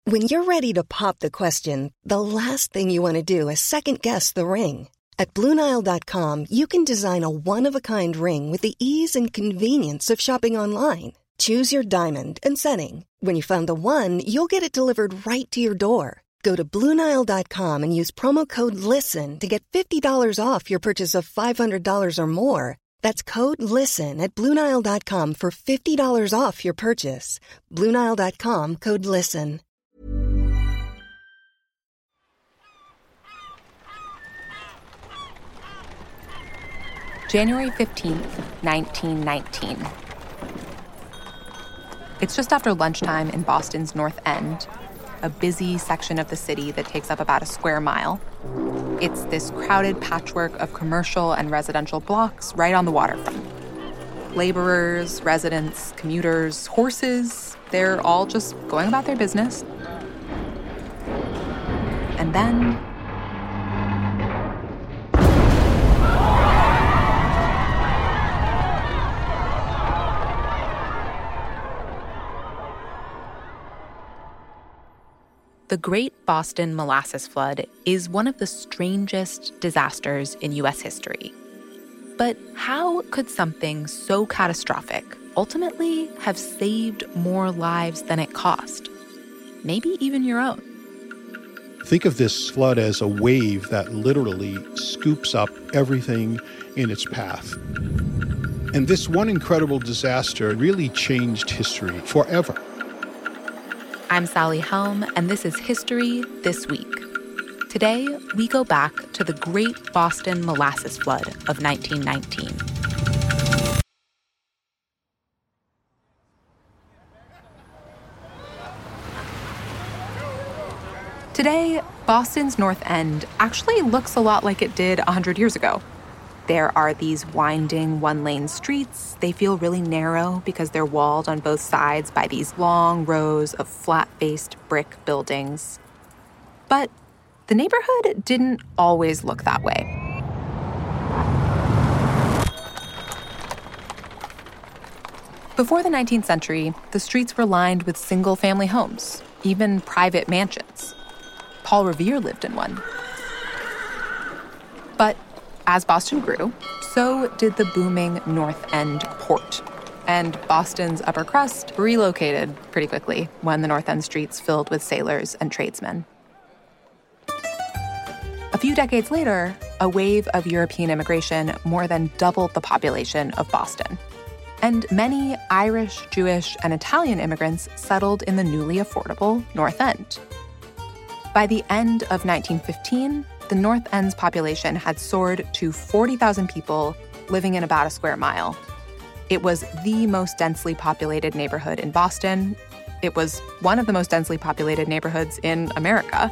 When you're ready to pop the question, the last thing you want to do is second-guess the ring. At BlueNile.com, you can design a one-of-a-kind ring with the ease and convenience of shopping online. Choose your diamond and setting. When you find the one, you'll get it delivered right to your door. Go to BlueNile.com and use promo code LISTEN to get $50 off your purchase of $500 or more. That's code LISTEN at BlueNile.com for $50 off your purchase. BlueNile.com, code LISTEN. January 15th, 1919. It's just after lunchtime in Boston's North End, a busy section of the city that takes up about a square mile. It's this crowded patchwork of commercial and residential blocks right on the waterfront. Laborers, residents, commuters, horses, they're all just going about their business. And then the Great Boston Molasses Flood is one of the strangest disasters in U.S. history. But how could something so catastrophic ultimately have saved more lives than it cost? Maybe even your own. Think of this flood as a wave that literally scoops up everything in its path. And this one incredible disaster really changed history forever. I'm Sally Helm, and this is History This Week. Today, we go back to the Great Boston Molasses Flood of 1919. Today, Boston's North End actually looks a lot like it did 100 years ago. There are these winding one-lane streets. They feel really narrow because they're walled on both sides by these long rows of flat-faced brick buildings. But the neighborhood didn't always look that way. Before the 19th century, the streets were lined with single-family homes, even private mansions. Paul Revere lived in one. But as Boston grew, so did the booming North End port. And Boston's upper crust relocated pretty quickly when the North End streets filled with sailors and tradesmen. A few decades later, a wave of European immigration more than doubled the population of Boston. And many Irish, Jewish, and Italian immigrants settled in the newly affordable North End. By the end of 1915, the North End's population had soared to 40,000 people living in about a square mile. It was the most densely populated neighborhood in Boston. It was one of the most densely populated neighborhoods in America.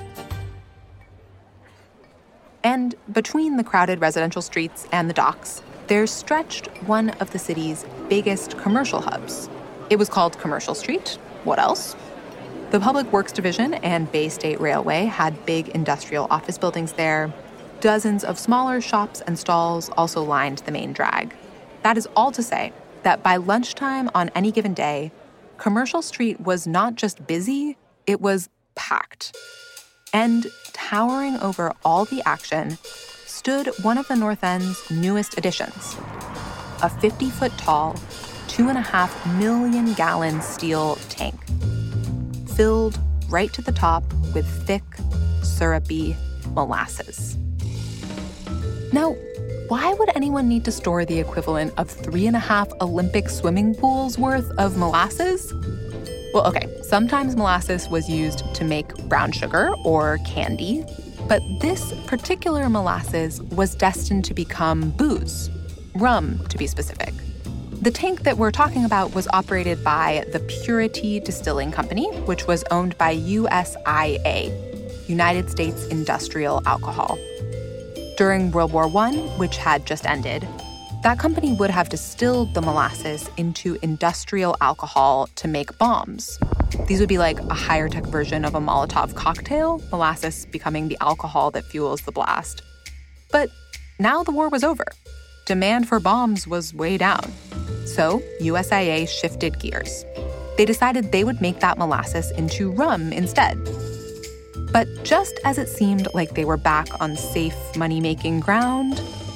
And between the crowded residential streets and the docks, there stretched one of the city's biggest commercial hubs. It was called Commercial Street. What else? The Public Works Division and Bay State Railway had big industrial office buildings there. Dozens of smaller shops and stalls also lined the main drag. That is all to say that by lunchtime on any given day, Commercial Street was not just busy, it was packed. And towering over all the action stood one of the North End's newest additions, a 50-foot-tall, 2.5 million gallon steel tank, filled right to the top with thick, syrupy molasses. Now, why would anyone need to store the equivalent of 3.5 Olympic swimming pools worth of molasses? Well, okay, sometimes molasses was used to make brown sugar or candy, but this particular molasses was destined to become booze, rum to be specific. The tank that we're talking about was operated by the Purity Distilling Company, which was owned by USIA, United States Industrial Alcohol. During World War I, which had just ended, that company would have distilled the molasses into industrial alcohol to make bombs. These would be like a higher-tech version of a Molotov cocktail, molasses becoming the alcohol that fuels the blast. But now the war was over. Demand for bombs was way down. So USIA shifted gears. they decided they would make that molasses into rum instead. But just as it seemed like they were back on safe money-making ground,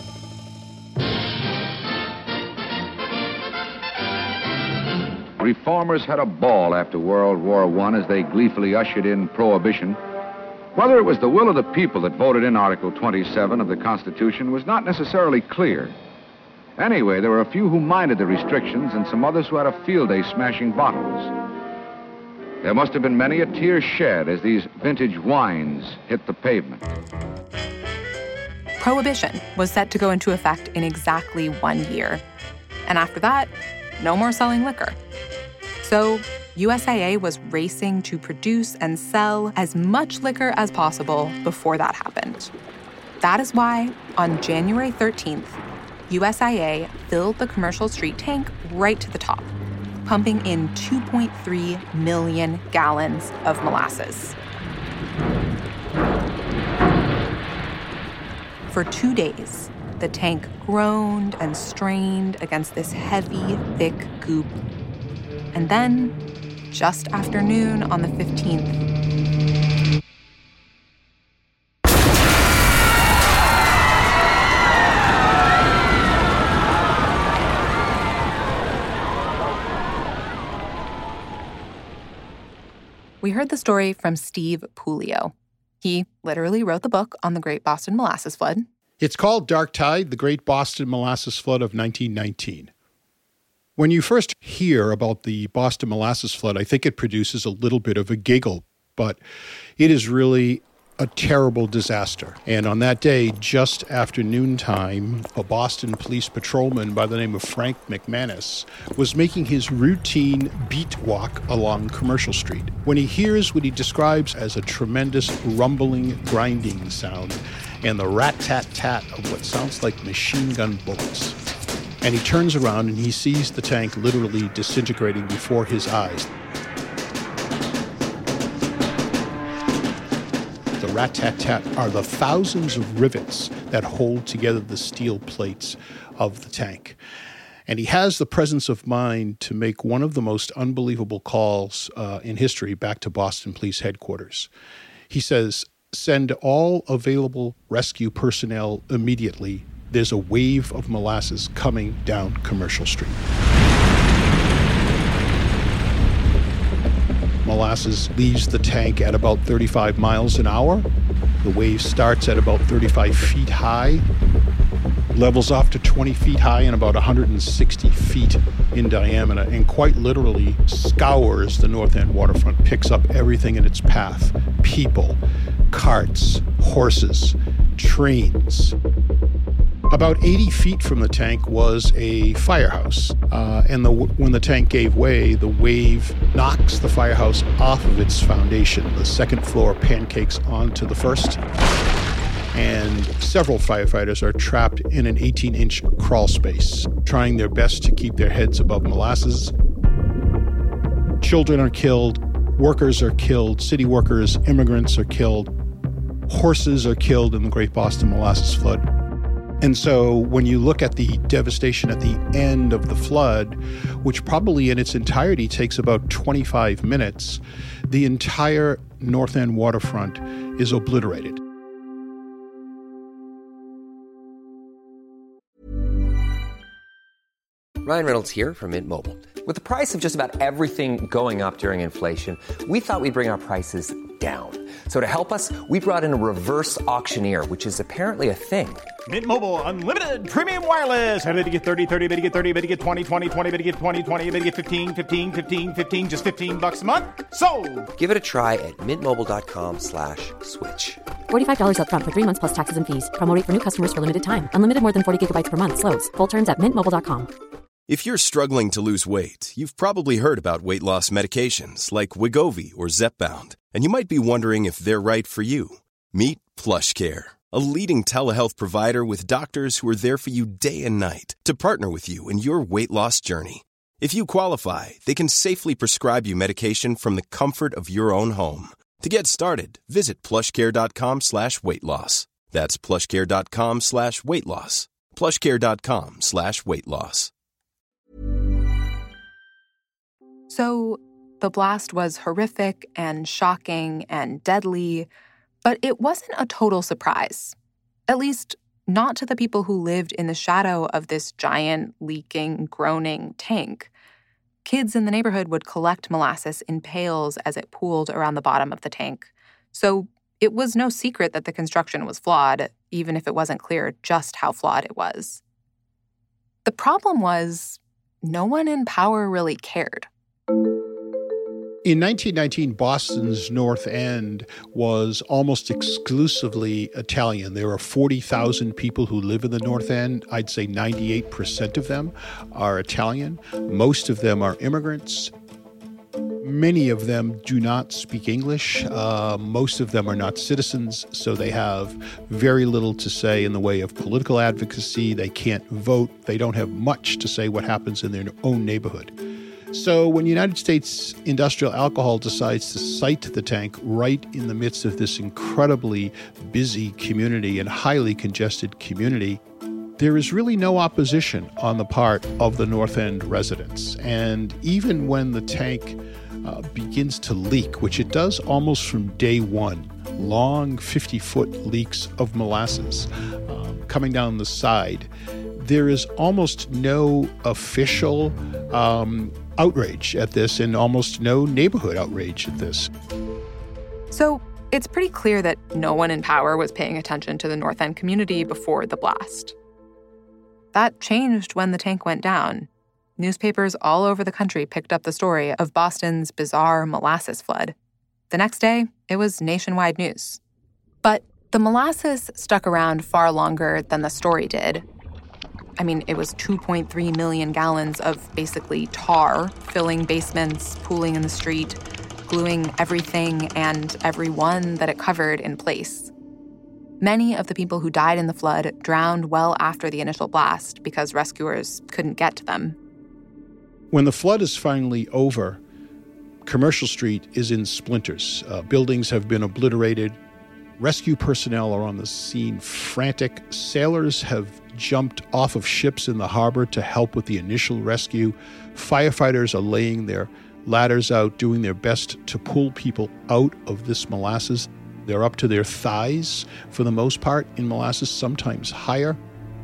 reformers had a ball after World War I as they gleefully ushered in Prohibition. Whether it was the will of the people that voted in Article 27 of the Constitution was not necessarily clear. Anyway, there were a few who minded the restrictions and some others who had a field day smashing bottles. There must have been many a tear shed as these vintage wines hit the pavement. Prohibition was set to go into effect in exactly 1 year. And after that, no more selling liquor. So USIA was racing to produce and sell as much liquor as possible before that happened. That is why, on January 13th, USIA filled the Commercial Street tank right to the top, pumping in 2.3 million gallons of molasses. For 2 days, the tank groaned and strained against this heavy, thick goop. And then, just after noon on the 15th, we heard the story from Steve Puleo. He literally wrote the book on the Great Boston Molasses Flood. It's called Dark Tide, the Great Boston Molasses Flood of 1919. When you first hear about the Boston Molasses Flood, I think it produces a little bit of a giggle, but it is really a terrible disaster. And on that day, just after noontime, a Boston police patrolman by the name of Frank McManus was making his routine beat walk along Commercial Street when he hears what he describes as a tremendous rumbling, grinding sound and the rat-tat-tat of what sounds like machine gun bullets. And he turns around and he sees the tank literally disintegrating before his eyes. The rat-tat-tat are the thousands of rivets that hold together the steel plates of the tank. And he has the presence of mind to make one of the most unbelievable calls in history back to Boston Police Headquarters. He says, "Send all available rescue personnel immediately. There's a wave of molasses coming down Commercial Street." Molasses leaves the tank at about 35 miles an hour. The wave starts at about 35 feet high, levels off to 20 feet high and about 160 feet in diameter, and quite literally scours the North End waterfront, picks up everything in its path: people, carts, horses, trains. About 80 feet from the tank was a firehouse, and when the tank gave way, the wave knocks the firehouse off of its foundation. The second floor pancakes onto the first, and several firefighters are trapped in an 18-inch crawl space, trying their best to keep their heads above molasses. Children are killed, workers are killed, city workers, immigrants are killed, horses are killed in the Great Boston Molasses Flood. And so when you look at the devastation at the end of the flood, which probably in its entirety takes about 25 minutes, the entire North End waterfront is obliterated. Ryan Reynolds here from Mint Mobile. With the price of just about everything going up during inflation, we thought we'd bring our prices down. So to help us, we brought in a reverse auctioneer, which is apparently a thing. Mint Mobile Unlimited Premium Wireless. How to get 30, 30, bit to get 30, bit to get 20, 20, 20, bit to get 20, 20, bit to get 15, 15, 15, 15, just $15 a month? Sold! Give it a try at mintmobile.com/switch. $45 up front for 3 months plus taxes and fees. Promo rate for new customers for limited time. Unlimited more than 40 gigabytes per month. Slows full terms at mintmobile.com. If you're struggling to lose weight, you've probably heard about weight loss medications like Wegovy or Zepbound, and you might be wondering if they're right for you. Meet PlushCare, a leading telehealth provider with doctors who are there for you day and night to partner with you in your weight loss journey. If you qualify, they can safely prescribe you medication from the comfort of your own home. To get started, visit plushcare.com/weightloss. That's plushcare.com/weightloss. plushcare.com/weightloss. So The blast was horrific and shocking and deadly, but it wasn't a total surprise. At least, not to the people who lived in the shadow of this giant, leaking, groaning tank. Kids in the neighborhood would collect molasses in pails as it pooled around the bottom of the tank. So it was no secret that the construction was flawed, even if it wasn't clear just how flawed it was. The problem was, no one in power really cared. In 1919, Boston's North End was almost exclusively Italian. There are 40,000 people who live in the North End. I'd say 98% of them are Italian. Most of them are immigrants. Many of them do not speak English. Most of them are not citizens, so they have very little to say in the way of political advocacy. They can't vote. They don't have much to say what happens in their own neighborhood. So when United States Industrial Alcohol decides to site the tank right in the midst of this incredibly busy community and highly congested community, there is really no opposition on the part of the North End residents. And even when the tank begins to leak, which it does almost from day one, long 50-foot leaks of molasses coming down the side, there is almost no official outrage at this and almost no neighborhood outrage at this. So it's pretty clear that no one in power was paying attention to the North End community before the blast. That changed when the tank went down. Newspapers all over the country picked up the story of Boston's bizarre molasses flood. The next day, it was nationwide news. But the molasses stuck around far longer than the story did. I mean, it was 2.3 million gallons of basically tar filling basements, pooling in the street, gluing everything and everyone that it covered in place. Many of the people who died in the flood drowned well after the initial blast because rescuers couldn't get to them. When the flood is finally over, Commercial Street is in splinters. Buildings have been obliterated. Rescue personnel are on the scene frantic. Sailors have jumped off of ships in the harbor to help with the initial rescue. Firefighters are laying their ladders out, doing their best to pull people out of this molasses. They're up to their thighs, for the most part, in molasses, sometimes higher.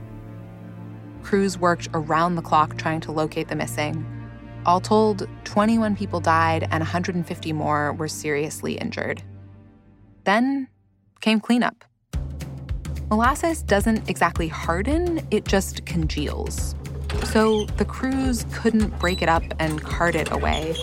Crews worked around the clock trying to locate the missing. All told, 21 people died and 150 more were seriously injured. Then came cleanup. Molasses doesn't exactly harden, it just congeals. So the crews couldn't break it up and cart it away.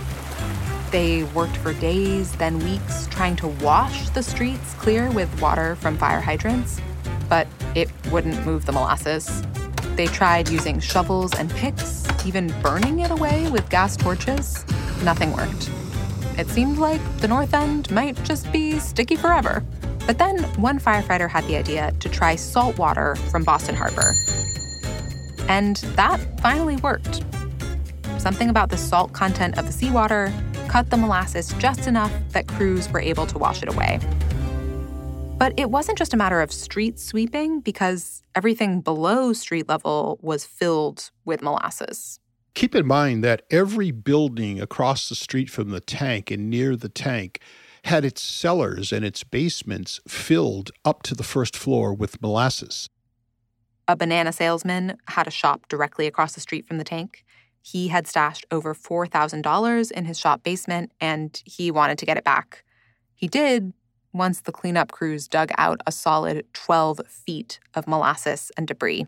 They worked for days, then weeks, trying to wash the streets clear with water from fire hydrants, but it wouldn't move the molasses. They tried using shovels and picks, even burning it away with gas torches. Nothing worked. It seemed like the North End might just be sticky forever. But then one firefighter had the idea to try salt water from Boston Harbor. And that finally worked. Something about the salt content of the seawater cut the molasses just enough that crews were able to wash it away. But it wasn't just a matter of street sweeping, because everything below street level was filled with molasses. Keep in mind that every building across the street from the tank and near the tank had its cellars and its basements filled up to the first floor with molasses. A banana salesman had a shop directly across the street from the tank. He had stashed over $4,000 in his shop basement, and he wanted to get it back. He did once the cleanup crews dug out a solid 12 feet of molasses and debris.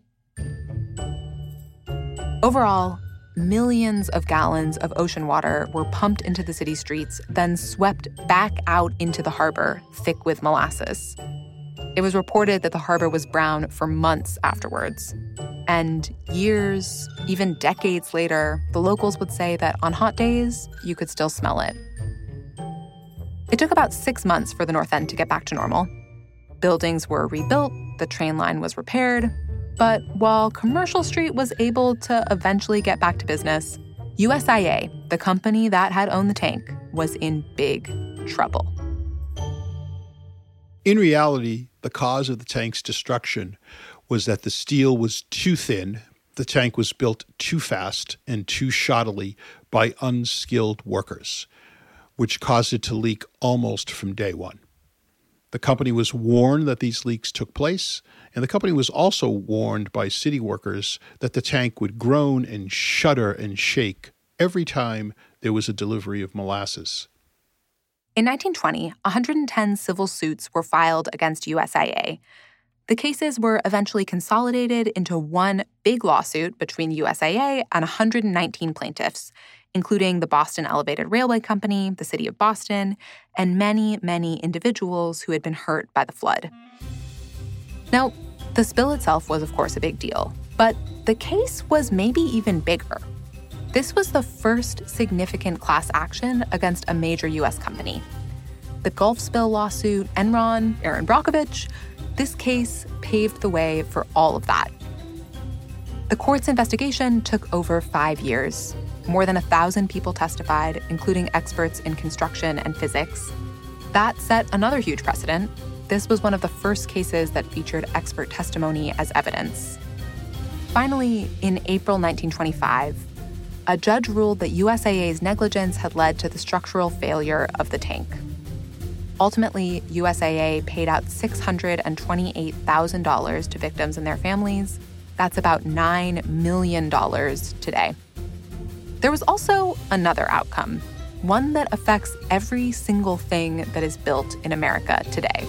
Overall, millions of gallons of ocean water were pumped into the city streets, then swept back out into the harbor, thick with molasses. It was reported that the harbor was brown for months afterwards. And years, even decades later, the locals would say that on hot days, you could still smell it. It took about 6 months for the North End to get back to normal. Buildings were rebuilt, the train line was repaired. But while Commercial Street was able to eventually get back to business, USIA, the company that had owned the tank, was in big trouble. In reality, the cause of the tank's destruction was that the steel was too thin, the tank was built too fast and too shoddily by unskilled workers, which caused it to leak almost from day one. The company was warned that these leaks took place, and the company was also warned by city workers that the tank would groan and shudder and shake every time there was a delivery of molasses. In 1920, 110 civil suits were filed against USIA. The cases were eventually consolidated into one big lawsuit between USIA and 119 plaintiffs, including the Boston Elevated Railway Company, the City of Boston, and many, many individuals who had been hurt by the flood. Now, the spill itself was, of course, a big deal, but the case was maybe even bigger. This was the first significant class action against a major U.S. company. The Gulf spill lawsuit, Enron, Erin Brockovich, this case paved the way for all of that. The court's investigation took over 5 years. More than 1,000 people testified, including experts in construction and physics. That set another huge precedent. This was one of the first cases that featured expert testimony as evidence. Finally, in April 1925, a judge ruled that USIA's negligence had led to the structural failure of the tank. Ultimately, USIA paid out $628,000 to victims and their families. That's about $9 million today. There was also another outcome, one that affects every single thing that is built in America today.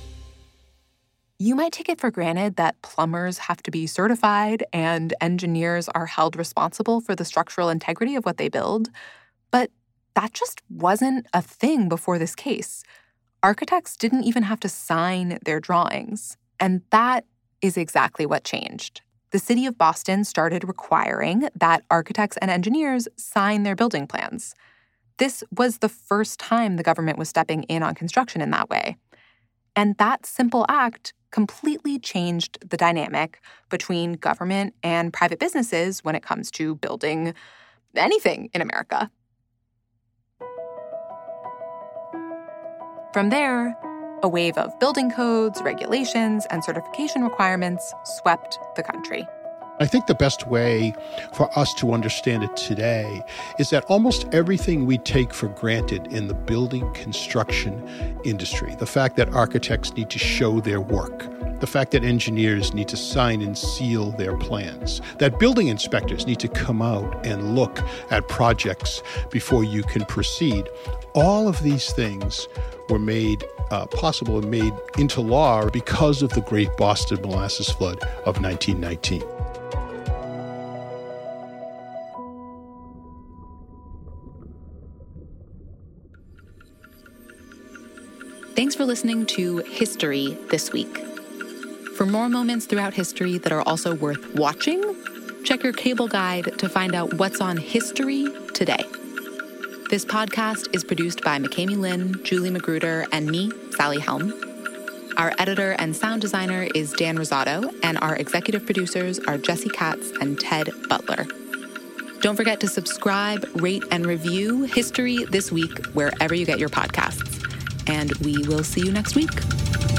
You might take it for granted that plumbers have to be certified and engineers are held responsible for the structural integrity of what they build, but that just wasn't a thing before this case. Architects didn't even have to sign their drawings, and that is exactly what changed. The city of Boston started requiring that architects and engineers sign their building plans. This was the first time the government was stepping in on construction in that way. And that simple act completely changed the dynamic between government and private businesses when it comes to building anything in America. From there, a wave of building codes, regulations, and certification requirements swept the country. I think the best way for us to understand it today is that almost everything we take for granted in the building construction industry, the fact that architects need to show their work, the fact that engineers need to sign and seal their plans, that building inspectors need to come out and look at projects before you can proceed, all of these things were made possible and made into law because of the Great Boston Molasses Flood of 1919. Thanks for listening to History This Week. For more moments throughout history that are also worth watching, check your cable guide to find out what's on history today. This podcast is produced by McKamey Lynn, Julie Magruder, and me, Sally Helm. Our editor and sound designer is Dan Rosado, and our executive producers are Jesse Katz and Ted Butler. Don't forget to subscribe, rate, and review History This Week wherever you get your podcasts. And we will see you next week.